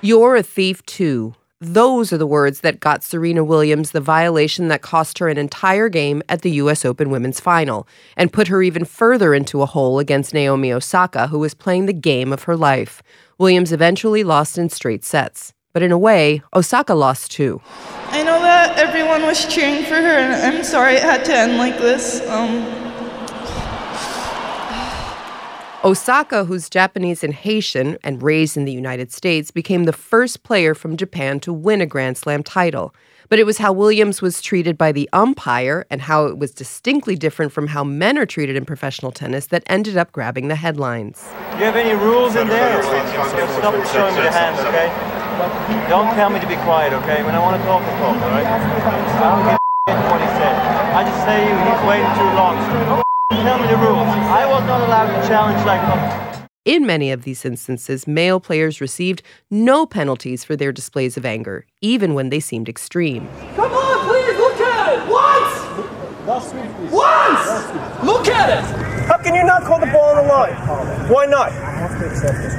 You're a thief too. Those are the words that got Serena Williams the violation that cost her an entire game at the U.S. Open Women's Final and put her even further into a hole against Naomi Osaka, who was playing the game of her life. Williams eventually lost in straight sets. But in a way, Osaka lost too. I know that everyone was cheering for her, and I'm sorry it had to end like this. Osaka, who's Japanese and Haitian and raised in the United States, became the first player from Japan to win a Grand Slam title. But it was how Williams was treated by the umpire and how it was distinctly different from how men are treated in professional tennis that ended up grabbing the headlines. Do you have any rules in there? Stop showing me the hand, okay? Don't tell me to be quiet, okay? When I want to talk, I talk, all right? I don't give a what he said. I just say he's waiting too long. Tell me the rules. I was not allowed to challenge like that. In many of these instances, male players received no penalties for their displays of anger, even when they seemed extreme. Come on, please, look at it! Once! Once! Look at it! How can you not call the ball on the line? Why not? I have to accept this.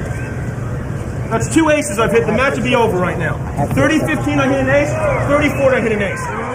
That's 2 aces I've hit. The match would be over right now. 30-15 I hit an ace, 30-40 I hit an ace.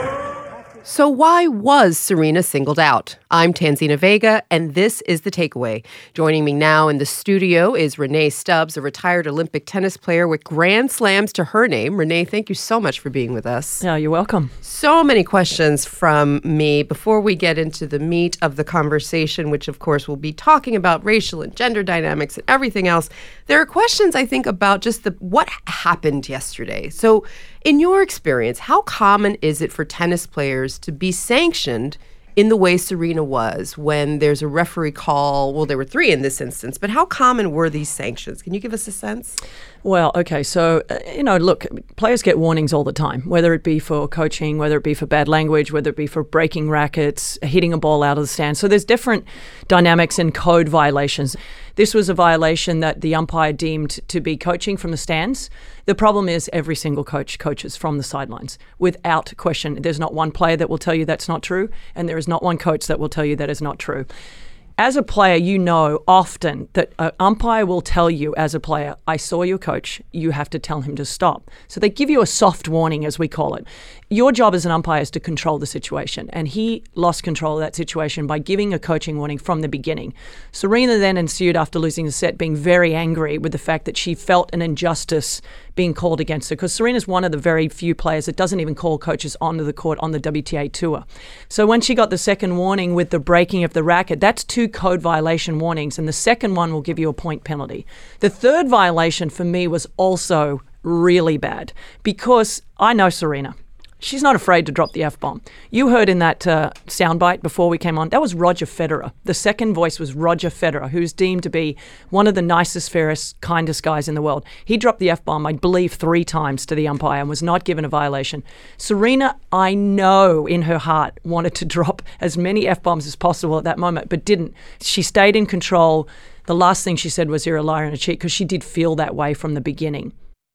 So why was Serena singled out? I'm Tanzina Vega, and this is The Takeaway. Joining me now in the studio is Renee Stubbs, a retired Olympic tennis player with Grand Slams to her name. Renee, thank you so much for being with us. Yeah, you're welcome. So many questions from me. Before we get into the meat of the conversation, which of course we'll be talking about racial and gender dynamics and everything else, there are questions, I think, about just what happened yesterday. So in your experience, how common is it for tennis players to be sanctioned in the way Serena was when there's a referee call? Well, there were 3 in this instance, but how common were these sanctions? Can you give us a sense? Well, okay, so, look, players get warnings all the time, whether it be for coaching, whether it be for bad language, whether it be for breaking rackets, hitting a ball out of the stand. So there's different dynamics and code violations. This was a violation that the umpire deemed to be coaching from the stands. The problem is every single coach coaches from the sidelines without question. There's not one player that will tell you that's not true, and there is not one coach that will tell you that is not true. As a player, you know often that an umpire will tell you as a player, I saw your coach, you have to tell him to stop. So they give you a soft warning, as we call it. Your job as an umpire is to control the situation, and he lost control of that situation by giving a coaching warning from the beginning. Serena then ensued after losing the set, being very angry with the fact that she felt an injustice being called against her, because Serena's one of the very few players that doesn't even call coaches onto the court on the WTA tour. So when she got the second warning with the breaking of the racket, that's 2 code violation warnings, and the second one will give you a point penalty. The third violation for me was also really bad, because I know Serena. She's not afraid to drop the F-bomb. You heard in that soundbite before we came on, that was Roger Federer. The second voice was Roger Federer, who's deemed to be one of the nicest, fairest, kindest guys in the world. He dropped the F-bomb, I believe, 3 times to the umpire and was not given a violation. Serena, I know in her heart, wanted to drop as many F-bombs as possible at that moment, but didn't. She stayed in control. The last thing she said was, you're a liar and a cheat, because she did feel that way from the beginning.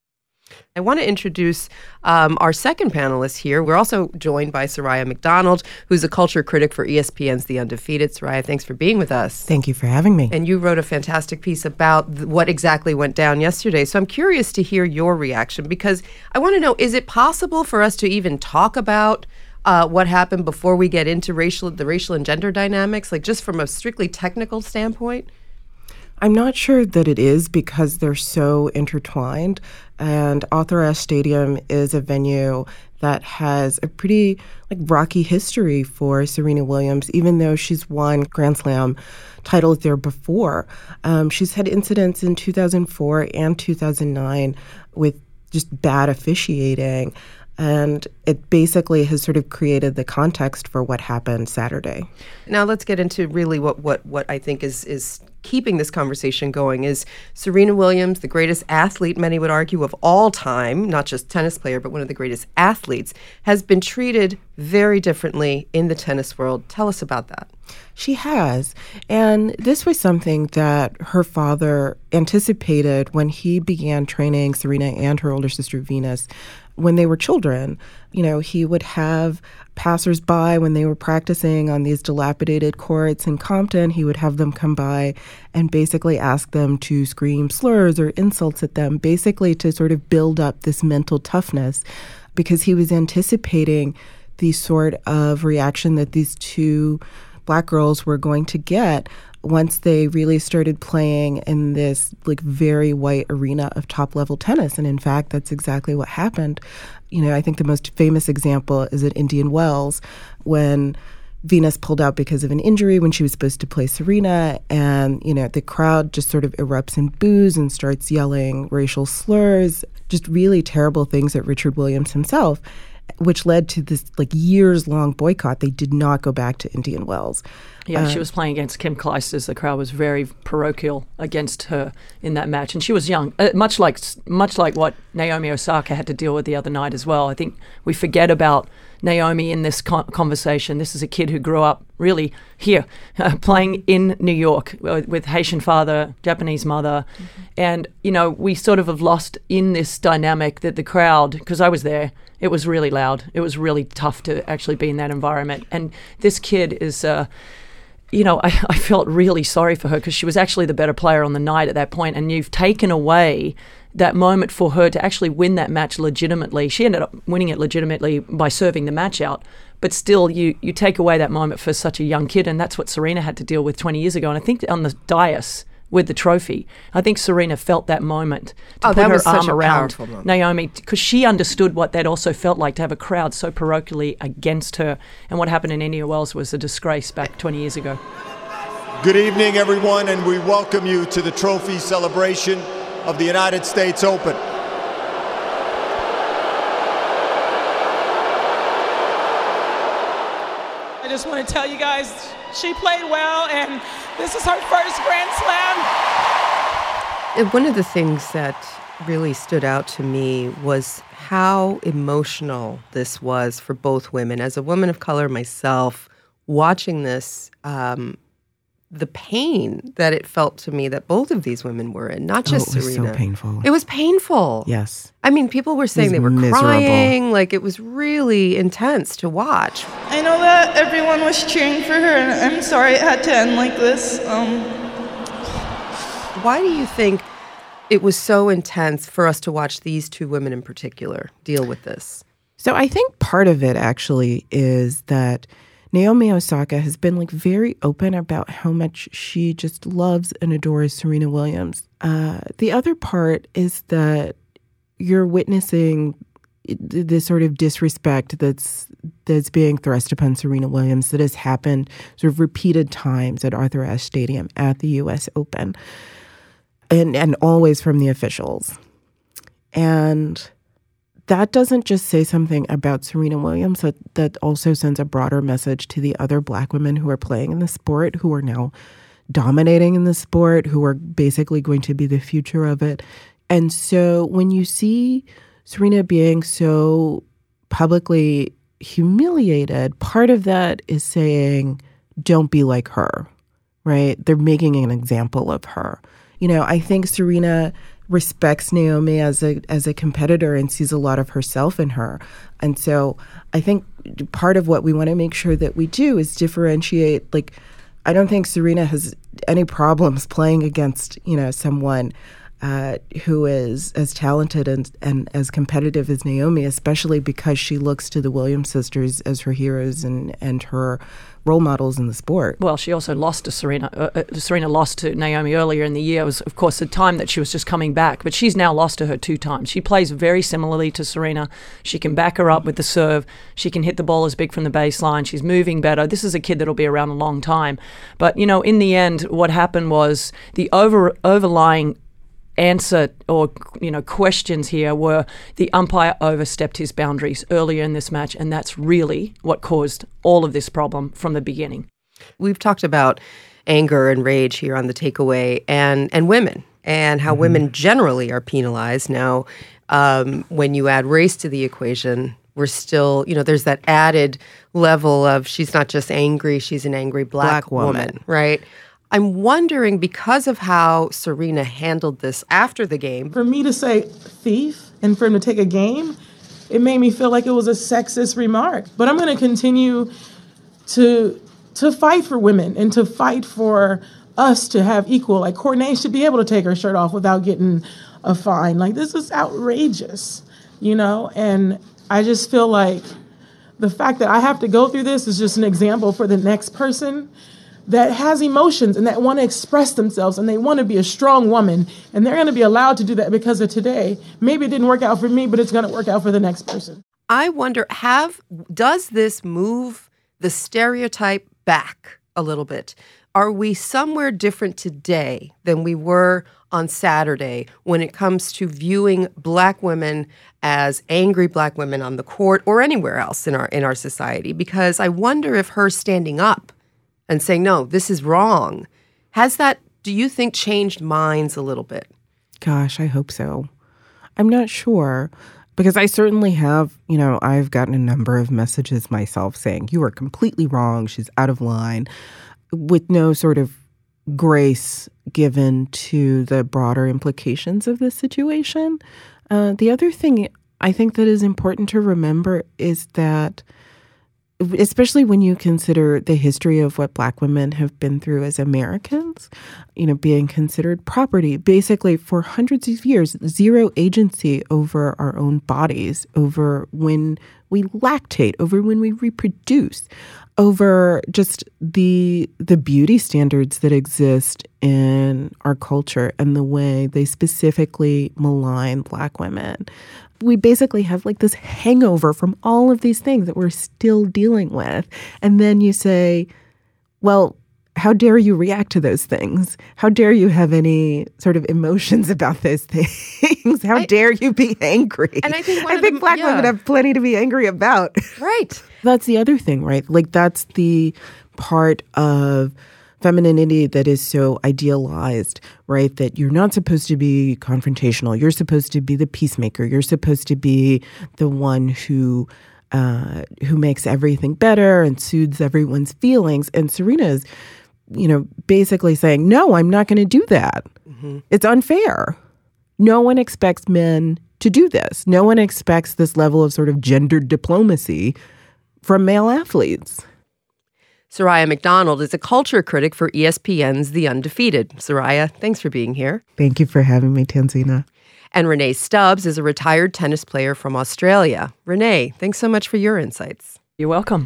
I want to introduce our second panelist here. We're also joined by Soraya McDonald, who's a culture critic for ESPN's The Undefeated. Soraya, thanks for being with us. Thank you for having me. And you wrote a fantastic piece about what exactly went down yesterday. So I'm curious to hear your reaction, because I want to know, is it possible for us to even talk about what happened before we get into the racial and gender dynamics, like just from a strictly technical standpoint? I'm not sure that it is, because they're so intertwined. And Arthur Ashe Stadium is a venue that has a pretty rocky history for Serena Williams, even though she's won Grand Slam titles there before. She's had incidents in 2004 and 2009 with just bad officiating. And it basically has sort of created the context for what happened Saturday. Now let's get into really what I think is keeping this conversation going is Serena Williams, the greatest athlete, many would argue, of all time, not just tennis player, but one of the greatest athletes, has been treated very differently in the tennis world. Tell us about that. She has. And this was something that her father anticipated when he began training Serena and her older sister Venus when they were children. You know, he would have passersby when they were practicing on these dilapidated courts in Compton. He would have them come by and basically ask them to scream slurs or insults at them, basically to sort of build up this mental toughness, because he was anticipating the sort of reaction that these two Black girls were going to get once they really started playing in this like very white arena of top level tennis. And in fact, that's exactly what happened. You know, I think the most famous example is at Indian Wells when Venus pulled out because of an injury when she was supposed to play Serena. And, you know, the crowd just sort of erupts in boos and starts yelling racial slurs, just really terrible things at Richard Williams himself, which led to this like years-long boycott. They did not go back to Indian Wells. Yeah, she was playing against Kim Clijsters. The crowd was very parochial against her in that match, and she was young, much like what Naomi Osaka had to deal with the other night as well. I think we forget about Naomi in this conversation. This is a kid who grew up really here, playing in New York with Haitian father, Japanese mother. Mm-hmm. And, you know, we sort of have lost in this dynamic that the crowd, because I was there, it was really loud. It was really tough to actually be in that environment. And this kid is, you know, I felt really sorry for her because she was actually the better player on the night at that point. And you've taken away that moment for her to actually win that match legitimately. She ended up winning it legitimately by serving the match out. But still, you take away that moment for such a young kid. And that's what Serena had to deal with 20 years ago. And I think on the dais with the trophy, I think Serena felt that moment to put her arm around Naomi, because she understood what that also felt like to have a crowd so parochially against her. And what happened in Indian Wells was a disgrace back 20 years ago. Good evening, everyone, and we welcome you to the trophy celebration of the United States Open. I just want to tell you guys, she played well, and this is her first Grand Slam. And one of the things that really stood out to me was how emotional this was for both women. As a woman of color myself, watching this, the pain that it felt to me that both of these women were in, not just Serena. It was so painful. It was painful. Yes. I mean, people were saying they were crying. Like, it was really intense to watch. I know that everyone was cheering for her, and I'm sorry it had to end like this. Why do you think it was so intense for us to watch these two women in particular deal with this? So I think part of it actually is that Naomi Osaka has been like very open about how much she just loves and adores Serena Williams. The other part is that you're witnessing this sort of disrespect that's being thrust upon Serena Williams that has happened sort of repeated times at Arthur Ashe Stadium at the U.S. Open, and always from the officials. And that doesn't just say something about Serena Williams, that also sends a broader message to the other Black women who are playing in the sport, who are now dominating in the sport, who are basically going to be the future of it. And so when you see Serena being so publicly humiliated, part of that is saying, don't be like her, right? They're making an example of her. You know, I think Serena respects Naomi as a competitor and sees a lot of herself in her. And so I think part of what we want to make sure that we do is differentiate. Like, I don't think Serena has any problems playing against, you know, someone who is as talented and as competitive as Naomi, especially because she looks to the Williams sisters as her heroes and her role models in the sport. Well, she also lost to Serena. Serena lost to Naomi earlier in the year. It was, of course, the time that she was just coming back. But she's now lost to her 2 times. She plays very similarly to Serena. She can back her up with the serve. She can hit the ball as big from the baseline. She's moving better. This is a kid that'll be around a long time. But, you know, in the end, what happened was the overlying answer or, you know, questions here were the umpire overstepped his boundaries earlier in this match, and that's really what caused all of this problem from the beginning. We've talked about anger and rage here on The Takeaway and women and how women generally are penalized. Now, when you add race to the equation, we're still, there's that added level of she's not just angry, she's an angry black woman, right? I'm wondering, because of how Serena handled this after the game. For me to say thief and for him to take a game, it made me feel like it was a sexist remark. But I'm going to continue to fight for women and to fight for us to have equal. Like, Courtney should be able to take her shirt off without getting a fine. Like, this is outrageous, And I just feel like the fact that I have to go through this is just an example for the next person that has emotions and that want to express themselves and they want to be a strong woman, and they're going to be allowed to do that because of today. Maybe it didn't work out for me, but it's going to work out for the next person. I wonder, does this move the stereotype back a little bit? Are we somewhere different today than we were on Saturday when it comes to viewing black women as angry black women on the court or anywhere else in our society? Because I wonder if her standing up and saying, no, this is wrong, has that, do you think, changed minds a little bit? Gosh, I hope so. I'm not sure, because I certainly have, I've gotten a number of messages myself saying, you are completely wrong, she's out of line, with no sort of grace given to the broader implications of this situation. The other thing I think that is important to remember is that, especially when you consider the history of what black women have been through as Americans, being considered property, basically for hundreds of years, zero agency over our own bodies, over when we lactate, over when we reproduce, over just the beauty standards that exist in our culture and the way they specifically malign black women. We basically have like this hangover from all of these things that we're still dealing with. And then you say, well, how dare you react to those things? How dare you have any sort of emotions about those things? How dare you be angry? And I think black women have plenty to be angry about. Right. That's the other thing, right? Like, that's the part of femininity that is so idealized, right? That you're not supposed to be confrontational. You're supposed to be the peacemaker. You're supposed to be the one who makes everything better and soothes everyone's feelings. And Serena is, basically saying, no, I'm not going to do that. Mm-hmm. It's unfair. No one expects men to do this. No one expects this level of sort of gendered diplomacy from male athletes. Soraya McDonald is a culture critic for ESPN's The Undefeated. Soraya, thanks for being here. Thank you for having me, Tanzina. And Renee Stubbs is a retired tennis player from Australia. Renee, thanks so much for your insights. You're welcome.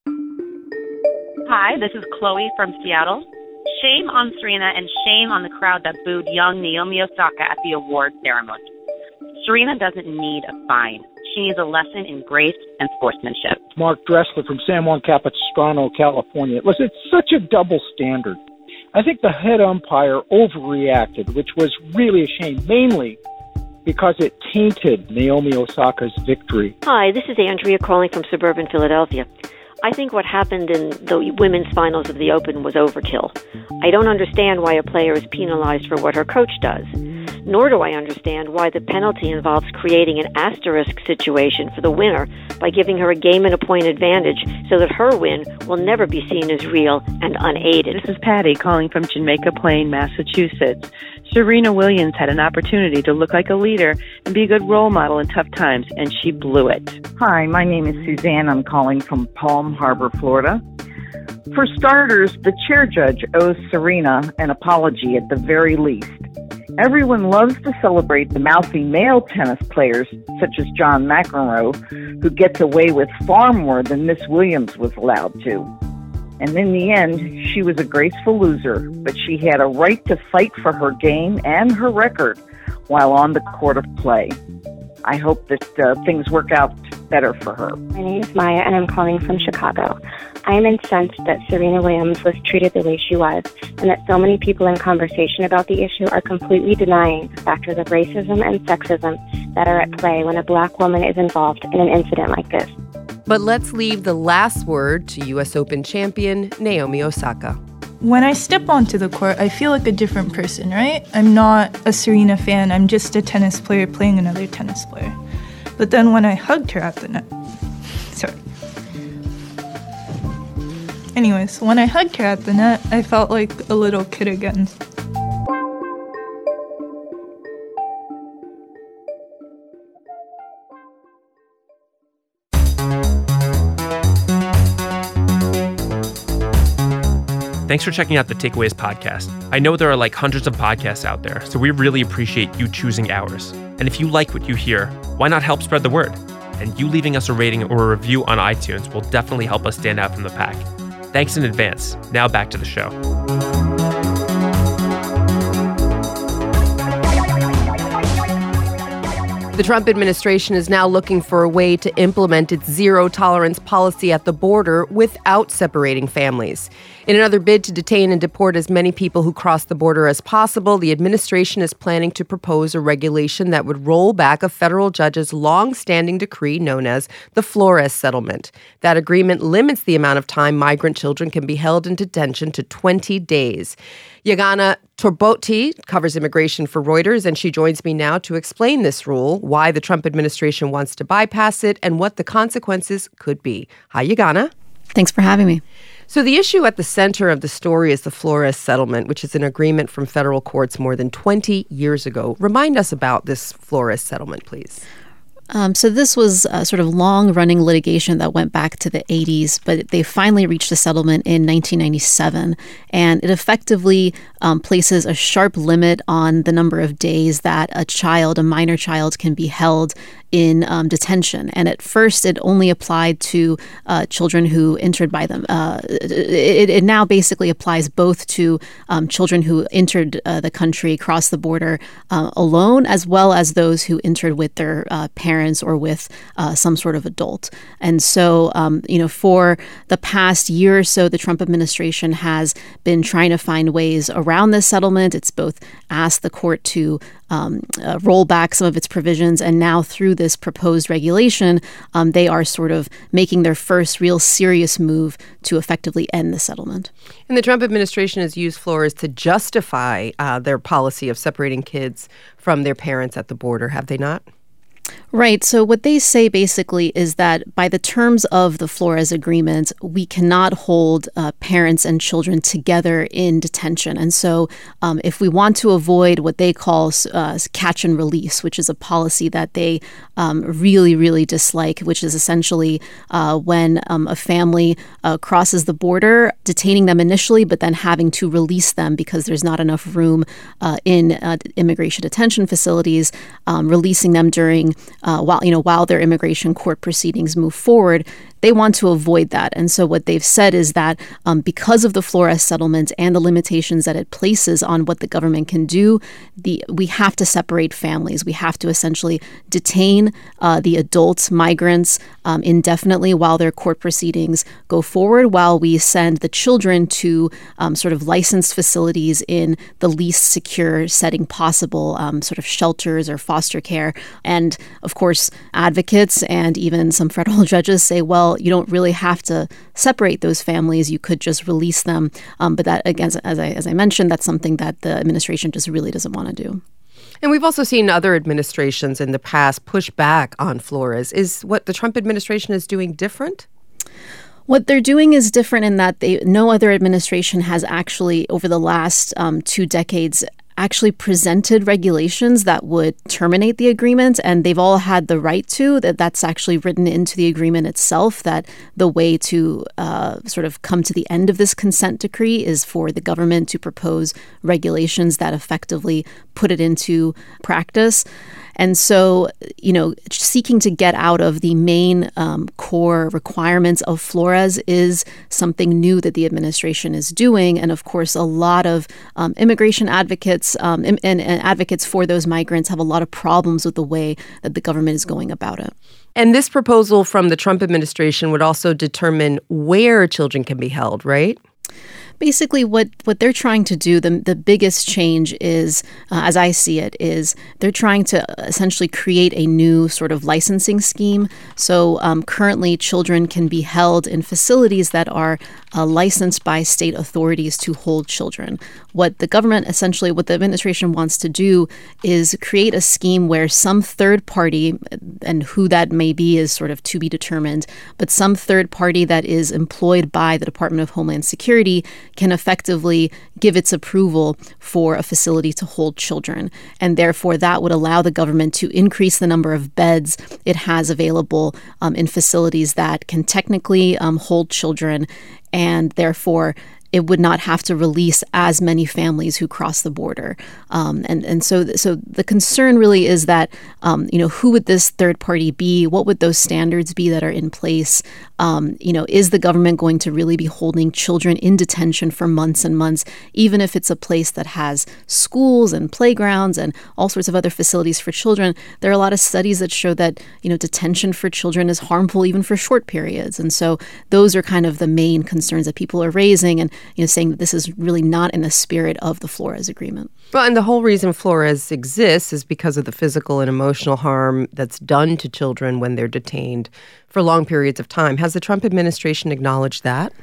Hi, this is Chloe from Seattle. Shame on Serena and shame on the crowd that booed young Naomi Osaka at the award ceremony. Serena doesn't need a fine. She needs a lesson in grace and sportsmanship. Mark Dressler from San Juan Capistrano, California. Listen, it's such a double standard. I think the head umpire overreacted, which was really a shame, mainly because it tainted Naomi Osaka's victory. Hi, this is Andrea calling from suburban Philadelphia. I think what happened in the women's finals of the Open was overkill. I don't understand why a player is penalized for what her coach does. Nor do I understand why the penalty involves creating an asterisk situation for the winner by giving her a game and a point advantage so that her win will never be seen as real and unaided. This is Patty calling from Jamaica Plain, Massachusetts. Serena Williams had an opportunity to look like a leader and be a good role model in tough times, and she blew it. Hi, my name is Suzanne. I'm calling from Palm Harbor, Florida. For starters, the chair judge owes Serena an apology at the very least. Everyone loves to celebrate the mouthy male tennis players, such as John McEnroe, who gets away with far more than Miss Williams was allowed to. And in the end, she was a graceful loser, but she had a right to fight for her game and her record while on the court of play. I hope that things work out better for her. My name is Maya, and I'm calling from Chicago. I am incensed that Serena Williams was treated the way she was, and that so many people in conversation about the issue are completely denying the factors of racism and sexism that are at play when a black woman is involved in an incident like this. But let's leave the last word to U.S. Open champion Naomi Osaka. When I step onto the court, I feel like a different person, right? I'm not a Serena fan. I'm just a tennis player playing another tennis player. But then when I hugged her at the Sorry. Anyways, when I hugged her at the net, I felt like a little kid again. Thanks for checking out the Takeaways podcast. I know there are like hundreds of podcasts out there, so we really appreciate you choosing ours. And if you like what you hear, why not help spread the word? And you leaving us a rating or a review on iTunes will definitely help us stand out from the pack. Thanks in advance. Now back to the show. The Trump administration is now looking for a way to implement its zero-tolerance policy at the border without separating families. In another bid to detain and deport as many people who cross the border as possible, the administration is planning to propose a regulation that would roll back a federal judge's long-standing decree known as the Flores Settlement. That agreement limits the amount of time migrant children can be held in detention to 20 days. Yagana Torbotti covers immigration for Reuters, and she joins me now to explain this rule, why the Trump administration wants to bypass it, and what the consequences could be. Hi, Yagana. Thanks for having me. So the issue at the center of the story is the Flores Settlement, which is an agreement from federal courts more than 20 years ago. Remind us about this Flores Settlement, please. So this was a sort of long-running litigation that went back to the 80s, but they finally reached a settlement in 1997. And it effectively places a sharp limit on the number of days that a minor child, can be held in detention. And at first, it only applied to children who entered by them. It now basically applies both to children who entered the country, crossed the border alone, as well as those who entered with their parents or with some sort of adult. And so, for the past year or so, the Trump administration has been trying to find ways around this settlement. It's both asked the court to roll back some of its provisions, and now through this proposed regulation, they are sort of making their first real serious move to effectively end the settlement. And the Trump administration has used Flores to justify their policy of separating kids from their parents at the border, have they not? Right. So what they say basically is that by the terms of the Flores Agreement, we cannot hold parents and children together in detention. And so if we want to avoid what they call catch and release, which is a policy that they really, really dislike, which is essentially when a family crosses the border, detaining them initially, but then having to release them because there's not enough room in immigration detention facilities, releasing them during while their immigration court proceedings move forward. They want to avoid that. And so what they've said is that because of the Flores settlement and the limitations that it places on what the government can do, we have to separate families. We have to essentially detain the adult migrants indefinitely while their court proceedings go forward, while we send the children to sort of licensed facilities in the least secure setting possible, sort of shelters or foster care. And of course, advocates and even some federal judges say, well, you don't really have to separate those families. You could just release them. But that, again, as I mentioned, that's something that the administration just really doesn't want to do. And we've also seen other administrations in the past push back on Flores. Is what the Trump administration is doing different? What they're doing is different in that no other administration has actually, over the last 2 decades, actually presented regulations that would terminate the agreement, and they've all had the right to. That's actually written into the agreement itself, that the way to sort of come to the end of this consent decree is for the government to propose regulations that effectively put it into practice. And so, seeking to get out of the main core requirements of Flores is something new that the administration is doing. And of course, a lot of immigration advocates and advocates for those migrants have a lot of problems with the way that the government is going about it. And this proposal from the Trump administration would also determine where children can be held, right? Basically, what they're trying to do, the biggest change is, as I see it, is they're trying to essentially create a new sort of licensing scheme. So currently, children can be held in facilities that are licensed by state authorities to hold children. What the government, essentially, what the administration wants to do is create a scheme where some third party, and who that may be is sort of to be determined, but some third party that is employed by the Department of Homeland Security can effectively give its approval for a facility to hold children. And therefore, that would allow the government to increase the number of beds it has available in facilities that can technically hold children, and therefore it would not have to release as many families who cross the border. So the concern really is that, who would this third party be? What would those standards be that are in place? Is the government going to really be holding children in detention for months and months, even if it's a place that has schools and playgrounds and all sorts of other facilities for children? There are a lot of studies that show that, detention for children is harmful even for short periods. And so those are kind of the main concerns that people are raising, and saying that this is really not in the spirit of the Flores Agreement. Well, and the whole reason Flores exists is because of the physical and emotional harm that's done to children when they're detained for long periods of time. Has the Trump administration acknowledged that?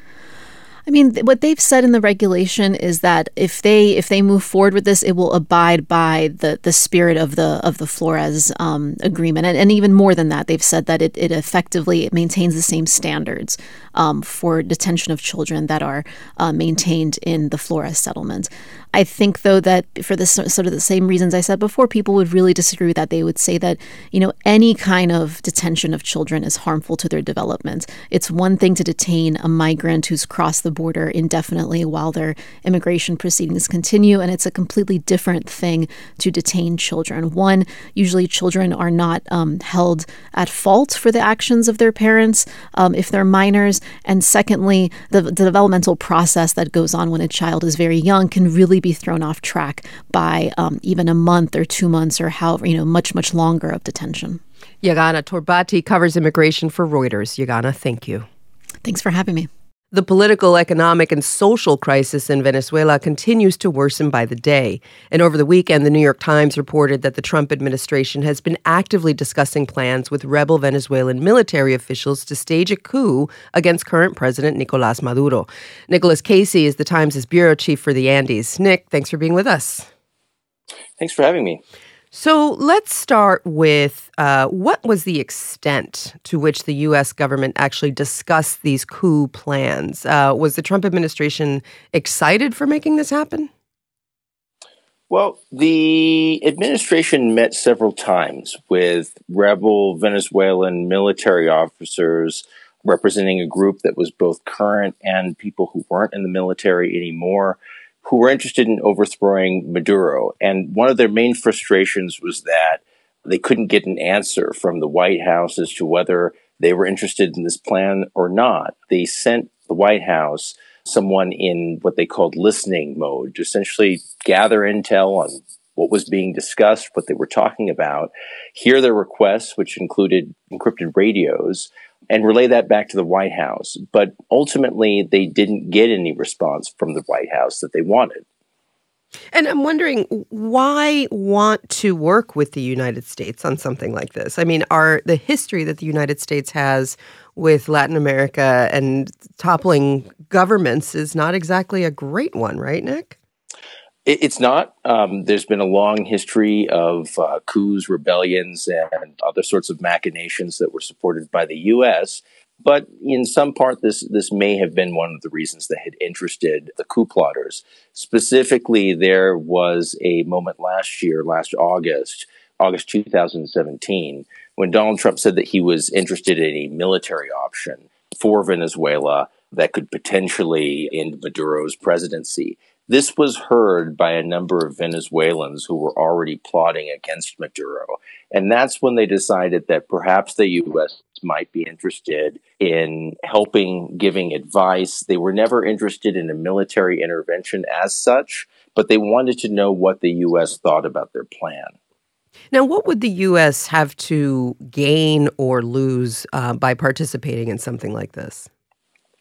I mean, what they've said in the regulation is that if they move forward with this, it will abide by the spirit of the Flores agreement, and even more than that, they've said that it effectively maintains the same standards for detention of children that are maintained in the Flores settlement. I think, though, that for this sort of the same reasons I said before, people would really disagree with that. They would say that, any kind of detention of children is harmful to their development. It's one thing to detain a migrant who's crossed the border indefinitely while their immigration proceedings continue, and it's a completely different thing to detain children. One, usually children are not held at fault for the actions of their parents if they're minors. And secondly, the developmental process that goes on when a child is very young can really be thrown off track by even a month or 2 months or however, much longer of detention. Yagana Torbati covers immigration for Reuters. Yagana, thank you. Thanks for having me. The political, economic, and social crisis in Venezuela continues to worsen by the day. And over the weekend, the New York Times reported that the Trump administration has been actively discussing plans with rebel Venezuelan military officials to stage a coup against current President Nicolás Maduro. Nicholas Casey is the Times' bureau chief for the Andes. Nick, thanks for being with us. Thanks for having me. So let's start with what was the extent to which the U.S. government actually discussed these coup plans? Was the Trump administration excited for making this happen? Well, the administration met several times with rebel Venezuelan military officers representing a group that was both current and people who weren't in the military anymore, who were interested in overthrowing Maduro. And one of their main frustrations was that they couldn't get an answer from the White House as to whether they were interested in this plan or not. They sent the White House someone in what they called listening mode to essentially gather intel on what was being discussed, what they were talking about, hear their requests, which included encrypted radios, and relay that back to the White House. But ultimately, they didn't get any response from the White House that they wanted. And I'm wondering, why want to work with the United States on something like this? I mean, the history that the United States has with Latin America and toppling governments is not exactly a great one, right, Nick? It's not. There's been a long history of coups, rebellions, and other sorts of machinations that were supported by the U.S., but in some part, this may have been one of the reasons that had interested the coup plotters. Specifically, there was a moment last August 2017, when Donald Trump said that he was interested in a military option for Venezuela that could potentially end Maduro's presidency. This was heard by a number of Venezuelans who were already plotting against Maduro. And that's when they decided that perhaps the U.S. might be interested in helping, giving advice. They were never interested in a military intervention as such, but they wanted to know what the U.S. thought about their plan. Now, what would the U.S. have to gain or lose by participating in something like this?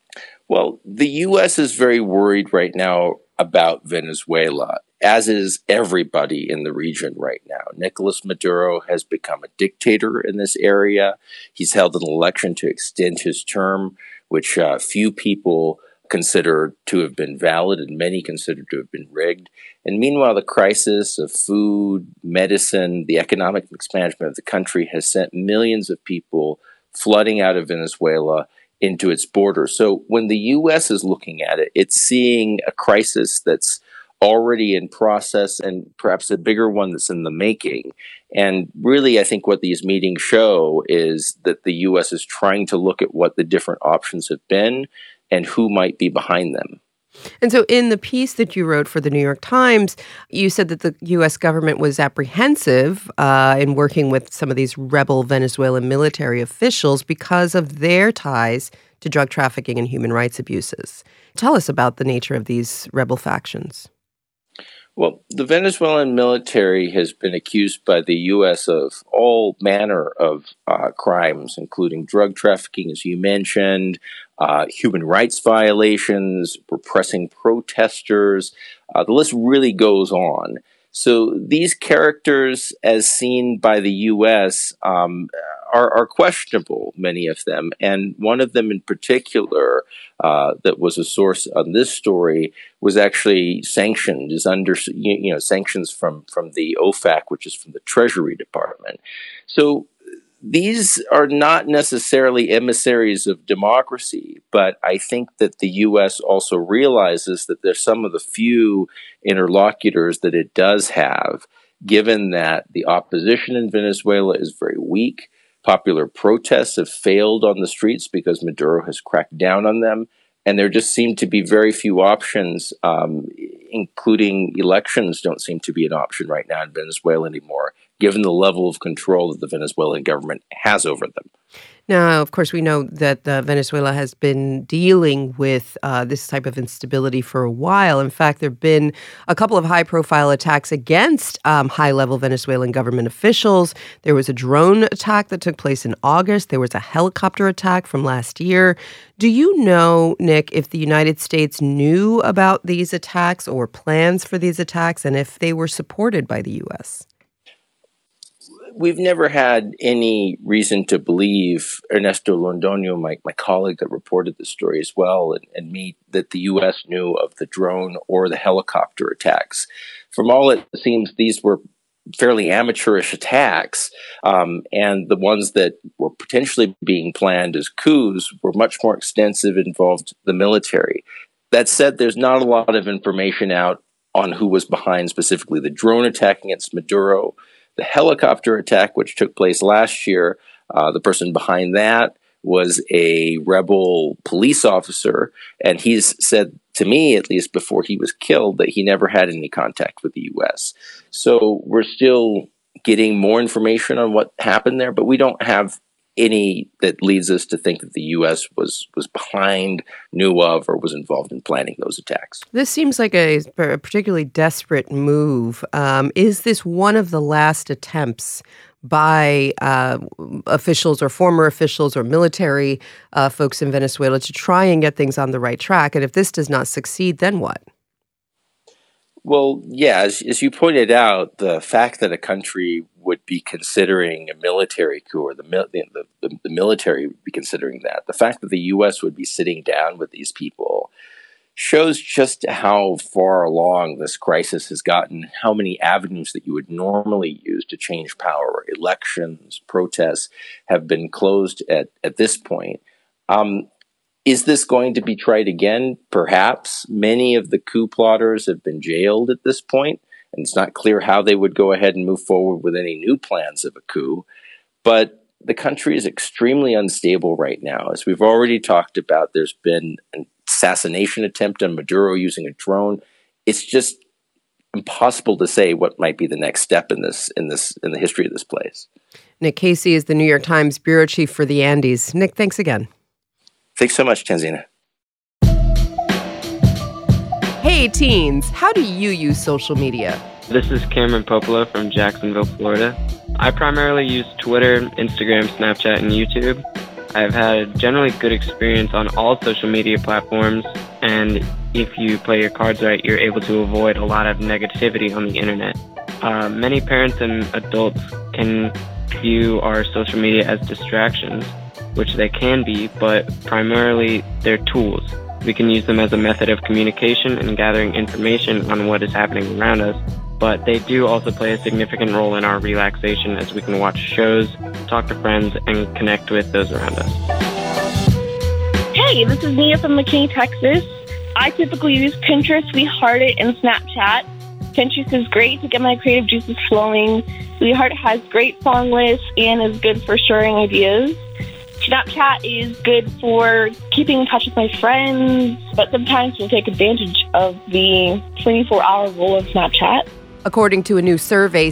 Well, the U.S. is very worried right now about Venezuela, as is everybody in the region right now. Nicolas Maduro has become a dictator in this area. He's held an election to extend his term, which few people consider to have been valid and many consider to have been rigged. And meanwhile, the crisis of food, medicine, the economic mismanagement of the country has sent millions of people flooding out of Venezuela into its borders. So when the U.S. is looking at it, it's seeing a crisis that's already in process and perhaps a bigger one that's in the making. And really, I think what these meetings show is that the U.S. is trying to look at what the different options have been and who might be behind them. And so in the piece that you wrote for the New York Times, you said that the U.S. government was apprehensive in working with some of these rebel Venezuelan military officials because of their ties to drug trafficking and human rights abuses. Tell us about the nature of these rebel factions. Well, the Venezuelan military has been accused by the U.S. of all manner of crimes, including drug trafficking, as you mentioned, human rights violations, repressing protesters. The list really goes on. So these characters, as seen by the U.S., are questionable, many of them. And one of them in particular that was a source on this story was actually sanctioned, is under sanctions from the OFAC, which is from the Treasury Department. So these are not necessarily emissaries of democracy, but I think that the U.S. also realizes that there's some of the few interlocutors that it does have, given that the opposition in Venezuela is very weak. Popular protests have failed on the streets because Maduro has cracked down on them. And there just seem to be very few options, including elections don't seem to be an option right now in Venezuela anymore, given the level of control that the Venezuelan government has over them. Now, of course, we know that Venezuela has been dealing with this type of instability for a while. In fact, there have been a couple of high-profile attacks against high-level Venezuelan government officials. There was a drone attack that took place in August. There was a helicopter attack from last year. Do you know, Nick, if the United States knew about these attacks or plans for these attacks and if they were supported by the U.S.? We've never had any reason to believe, Ernesto Londoño, my colleague that reported the story as well, and me, that the U.S. knew of the drone or the helicopter attacks. From all it seems, these were fairly amateurish attacks, and the ones that were potentially being planned as coups were much more extensive, involved the military. That said, there's not a lot of information out on who was behind specifically the drone attack against Maduro. The helicopter attack, which took place last year, the person behind that was a rebel police officer, and he's said to me, at least before he was killed, that he never had any contact with the U.S. So we're still getting more information on what happened there, but we don't have any that leads us to think that the U.S. was behind, knew of, or was involved in planning those attacks. This seems like a particularly desperate move. Is this one of the last attempts by officials or former officials or military folks in Venezuela to try and get things on the right track? And if this does not succeed, then what? Well, yeah, as you pointed out, the fact that a country would be considering a military coup, or the military would be considering that, the fact that the U.S. would be sitting down with these people shows just how far along this crisis has gotten, how many avenues that you would normally use to change power, elections, protests, have been closed at this point. Is this going to be tried again? Perhaps. Many of the coup plotters have been jailed at this point, and it's not clear how they would go ahead and move forward with any new plans of a coup. But the country is extremely unstable right now. As we've already talked about, there's been an assassination attempt on Maduro using a drone. It's just impossible to say what might be the next step in the history of this place. Nick Casey is the New York Times bureau chief for the Andes. Nick, thanks again. Thanks so much, Tanzina. Hey, teens, how do you use social media? This is Cameron Popola from Jacksonville, Florida. I primarily use Twitter, Instagram, Snapchat, and YouTube. I've had a generally good experience on all social media platforms, and if you play your cards right, you're able to avoid a lot of negativity on the internet. Many parents and adults can view our social media as distractions, which they can be, but primarily they're tools. We can use them as a method of communication and gathering information on what is happening around us, but they do also play a significant role in our relaxation as we can watch shows, talk to friends, and connect with those around us. Hey, this is Nia from McKinney, Texas. I typically use Pinterest, WeHeartIt, and Snapchat. Pinterest is great to get my creative juices flowing. WeHeartIt has great song lists and is good for sharing ideas. Snapchat is good for keeping in touch with my friends, but sometimes we'll take advantage of the 24-hour rule of Snapchat. According to a new survey,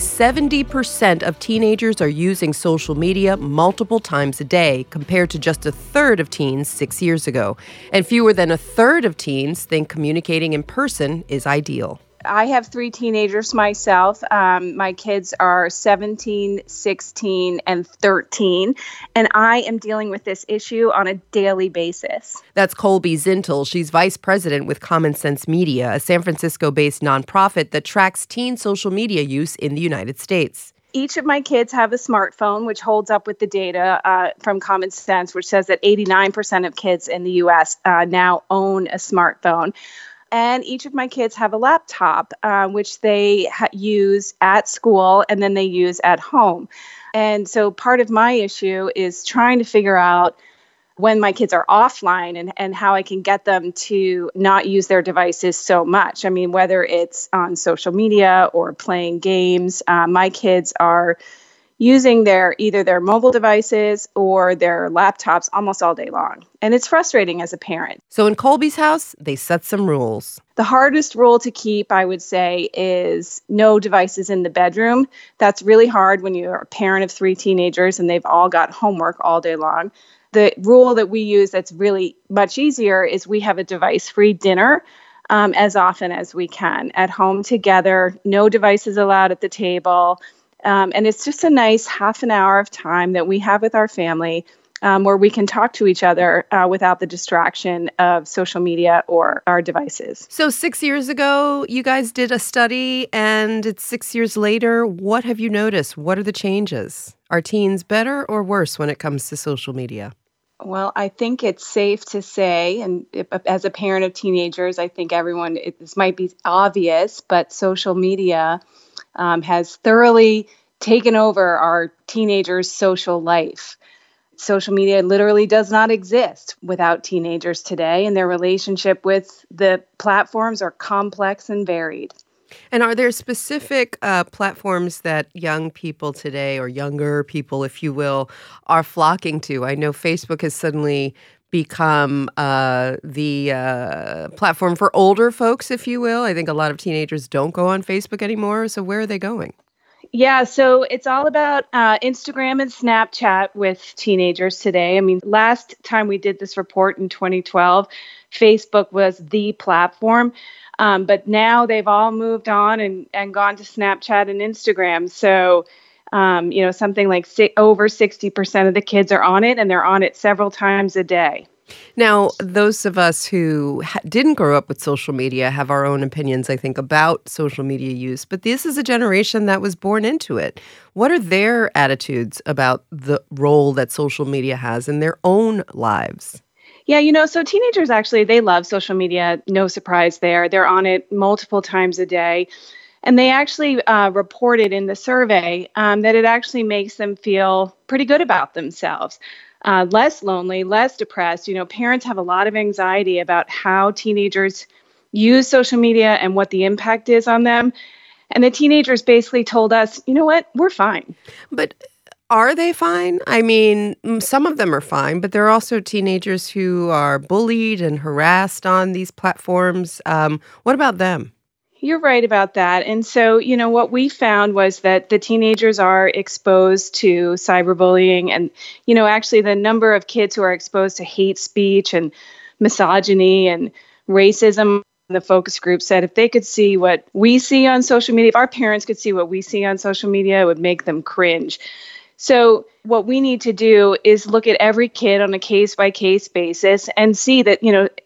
70% of teenagers are using social media multiple times a day, compared to just a third of teens 6 years ago. And fewer than a third of teens think communicating in person is ideal. I have 3 teenagers myself. My kids are 17, 16, and 13, and I am dealing with this issue on a daily basis. That's Colby Zintel. She's vice president with Common Sense Media, a San Francisco-based nonprofit that tracks teen social media use in the United States. Each of my kids have a smartphone, which holds up with the data from Common Sense, which says that 89% of kids in the U.S. Now own a smartphone. And each of my kids have a laptop, which they use at school and then they use at home. And so part of my issue is trying to figure out when my kids are offline and how I can get them to not use their devices so much. I mean, whether it's on social media or playing games, my kids are using either their mobile devices or their laptops almost all day long. And it's frustrating as a parent. So in Colby's house, they set some rules. The hardest rule to keep, I would say, is no devices in the bedroom. That's really hard when you're a parent of 3 teenagers and they've all got homework all day long. The rule that we use that's really much easier is we have a device-free dinner as often as we can at home together, no devices allowed at the table. And it's just a nice half an hour of time that we have with our family where we can talk to each other without the distraction of social media or our devices. So 6 years ago, you guys did a study, and it's 6 years later. What have you noticed? What are the changes? Are teens better or worse when it comes to social media? Well, I think it's safe to say, and as a parent of teenagers, I think this might be obvious, but social media has thoroughly taken over our teenagers' social life. Social media literally does not exist without teenagers today, and their relationship with the platforms are complex and varied. And are there specific platforms that young people today, or younger people, if you will, are flocking to? I know Facebook has suddenly become the platform for older folks, if you will. I think a lot of teenagers don't go on Facebook anymore. So where are they going? Yeah, so it's all about Instagram and Snapchat with teenagers today. I mean, last time we did this report in 2012, Facebook was the platform. But now they've all moved on and gone to Snapchat and Instagram. So, something like over 60% of the kids are on it, and they're on it several times a day. Now, those of us who didn't grow up with social media have our own opinions, I think, about social media use. But this is a generation that was born into it. What are their attitudes about the role that social media has in their own lives? Yeah, so teenagers actually, they love social media. No surprise there. They're on it multiple times a day. And they actually reported in the survey that it actually makes them feel pretty good about themselves. Less lonely, less depressed. Parents have a lot of anxiety about how teenagers use social media and what the impact is on them. And the teenagers basically told us, you know what, we're fine. But are they fine? I mean, some of them are fine, but there are also teenagers who are bullied and harassed on these platforms. What about them? You're right about that. And so, what we found was that the teenagers are exposed to cyberbullying. And, actually the number of kids who are exposed to hate speech and misogyny and racism, the focus group said if they could see what we see on social media, if our parents could see what we see on social media, it would make them cringe. So what we need to do is look at every kid on a case-by-case basis and see that,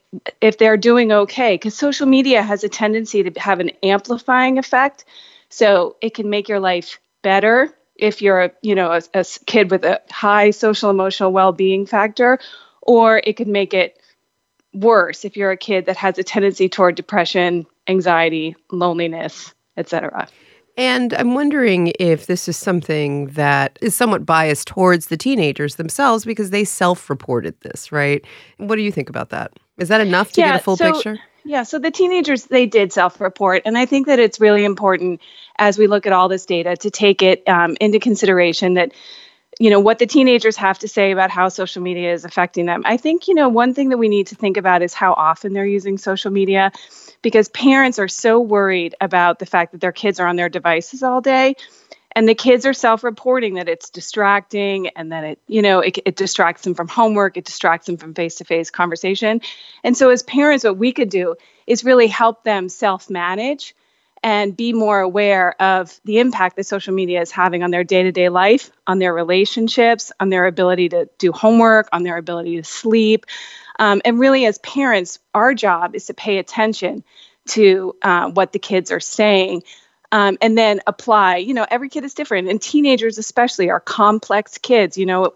if they're doing okay, because social media has a tendency to have an amplifying effect. So it can make your life better if you're a kid with a high social emotional well-being factor, or it could make it worse if you're a kid that has a tendency toward depression, anxiety, loneliness, etc. And I'm wondering if this is something that is somewhat biased towards the teenagers themselves because they self-reported this, right? What do you think about that? Is that enough to get a full picture? Yeah, so the teenagers, they did self-report. And I think that it's really important as we look at all this data to take it into consideration that, what the teenagers have to say about how social media is affecting them. I think, one thing that we need to think about is how often they're using social media, because parents are so worried about the fact that their kids are on their devices all day. And the kids are self-reporting that it's distracting and that it distracts them from homework, it distracts them from face-to-face conversation. And so as parents, what we could do is really help them self-manage and be more aware of the impact that social media is having on their day-to-day life, on their relationships, on their ability to do homework, on their ability to sleep. And really, as parents, our job is to pay attention to what the kids are saying. And then apply, every kid is different, and teenagers especially are complex kids.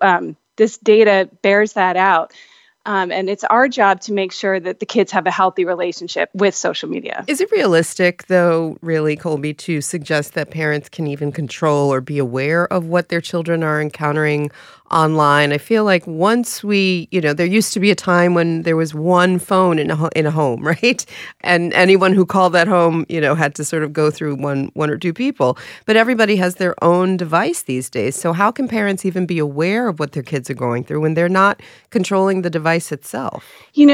This data bears that out. And it's our job to make sure that the kids have a healthy relationship with social media. Is it realistic, though, really, Colby, to suggest that parents can even control or be aware of what their children are encountering online? I feel like once there used to be a time when there was one phone in a home, right? And anyone who called that home, had to sort of go through one or two people. But everybody has their own device these days. So how can parents even be aware of what their kids are going through when they're not controlling the device itself?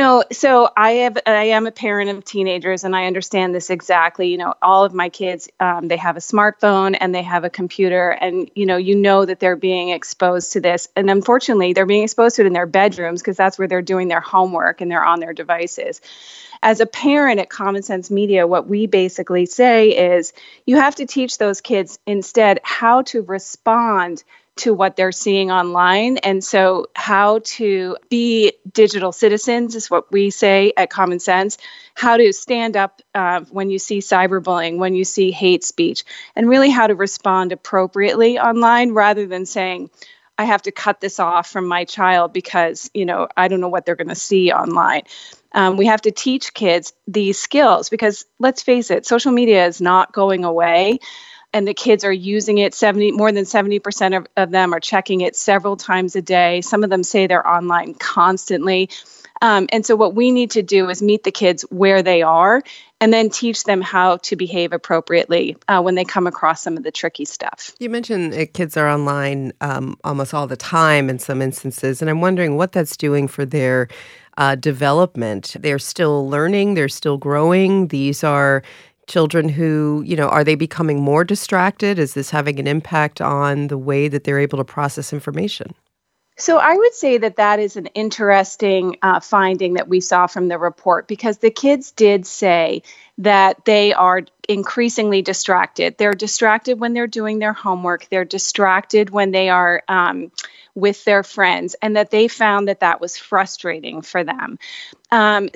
So I am a parent of teenagers, and I understand this exactly. All of my kids, they have a smartphone and they have a computer, and that they're being exposed to this. And unfortunately, they're being exposed to it in their bedrooms because that's where they're doing their homework and they're on their devices. As a parent at Common Sense Media, what we basically say is you have to teach those kids instead how to respond to what they're seeing online. And so how to be digital citizens is what we say at Common Sense, how to stand up when you see cyberbullying, when you see hate speech, and really how to respond appropriately online rather than saying, I have to cut this off from my child because, I don't know what they're going to see online. We have to teach kids these skills because let's face it, social media is not going away. And the kids are using it. More than 70% of them are checking it several times a day. Some of them say they're online constantly. And so what we need to do is meet the kids where they are and then teach them how to behave appropriately when they come across some of the tricky stuff. You mentioned kids are online almost all the time in some instances, and I'm wondering what that's doing for their development. They're still learning. They're still growing. These are children who, are they becoming more distracted? Is this having an impact on the way that they're able to process information? So I would say that is an interesting finding that we saw from the report because the kids did say that they are increasingly distracted. They're distracted when they're doing their homework. They're distracted when they are with their friends, and that they found that was frustrating for them. And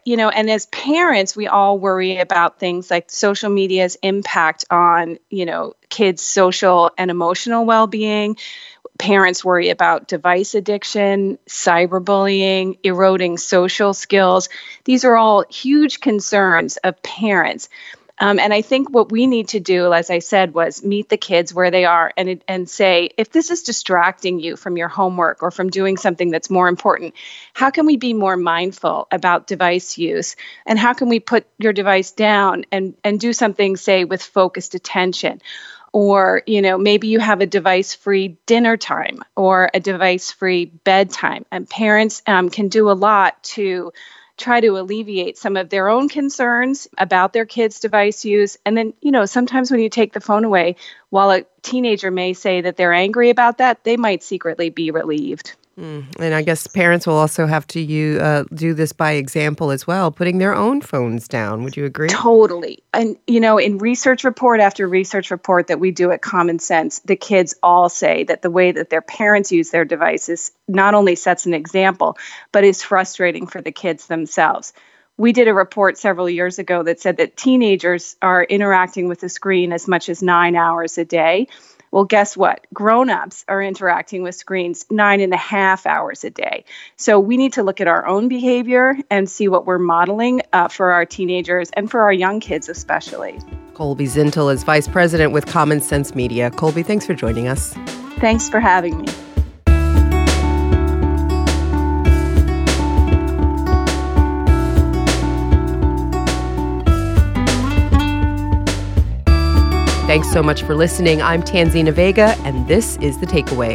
as parents, we all worry about things like social media's impact on, kids' social and emotional well-being. Parents worry about device addiction, cyberbullying, eroding social skills. These are all huge concerns of parents. And I think what we need to do, as I said, was meet the kids where they are and say, if this is distracting you from your homework or from doing something that's more important, how can we be more mindful about device use? And how can we put your device down and do something, say, with focused attention? Or, maybe you have a device-free dinner time or a device-free bedtime. And parents can do a lot to try to alleviate some of their own concerns about their kids' device use. And then, sometimes when you take the phone away, while a teenager may say that they're angry about that, they might secretly be relieved. And I guess parents will also have to do this by example as well, putting their own phones down. Would you agree? Totally. And, in research report after research report that we do at Common Sense, the kids all say that the way that their parents use their devices not only sets an example, but is frustrating for the kids themselves. We did a report several years ago that said that teenagers are interacting with the screen as much as 9 hours a day. Well, guess what? Grown-ups are interacting with screens 9.5 hours a day. So we need to look at our own behavior and see what we're modeling for our teenagers and for our young kids especially. Colby Zintel is Vice President with Common Sense Media. Colby, thanks for joining us. Thanks for having me. Thanks so much for listening. I'm Tanzina Vega, and this is The Takeaway.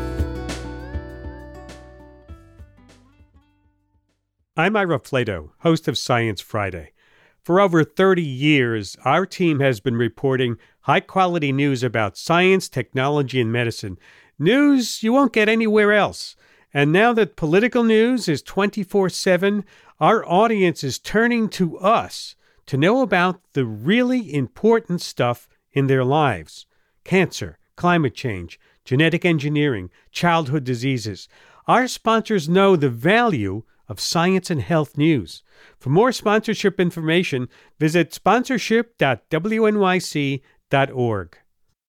I'm Ira Flato, host of Science Friday. For over 30 years, our team has been reporting high-quality news about science, technology, and medicine. News you won't get anywhere else. And now that political news is 24/7, our audience is turning to us to know about the really important stuff in their lives: cancer, climate change, genetic engineering, childhood diseases. Our sponsors know the value of science and health news. For more sponsorship information, visit sponsorship.wnyc.org.